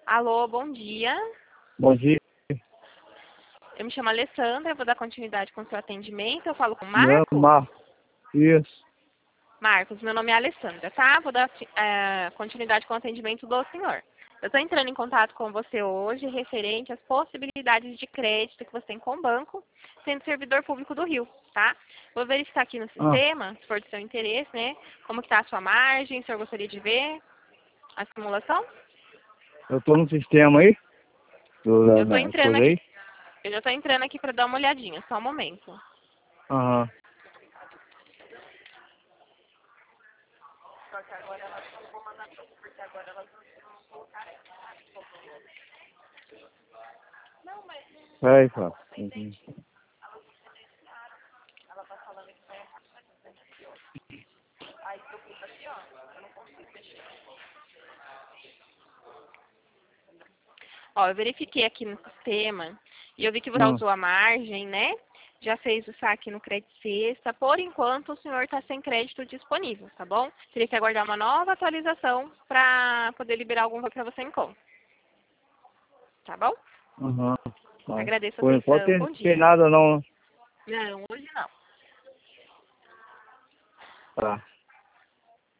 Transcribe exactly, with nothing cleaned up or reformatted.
Alô, bom dia. Bom dia. Eu me chamo Alessandra, eu vou dar continuidade com o seu atendimento. Eu falo com o Não, Marcos? Marcos. Isso. Marcos, meu nome é Alessandra, tá? Vou dar é, continuidade com o atendimento do senhor. Eu estou entrando em contato com você hoje referente às possibilidades de crédito que você tem com o banco, sendo servidor público do Rio, tá? Vou verificar aqui no Ah, sistema, se for do seu interesse, né? Como que está a sua margem, se o senhor gostaria de ver a simulação? eu tô no sistema aí. Do, Eu estou na, entrando coisa aqui, aí. eu já estou entrando aqui para dar uma olhadinha, só um momento. Aham. Aí, cara. Uhum. Ó, eu verifiquei aqui no sistema e eu vi que você já Ah, usou a margem, né? Já fez o saque no crédito sexta. Por enquanto, o senhor está sem crédito disponível, tá bom? Teria que aguardar uma nova atualização para poder liberar algum valor para você em conta, tá bom? Aham. Tá. Agradeço a Por enquanto atenção. tem, Bom tem dia. nada não. Não, hoje não. Tá.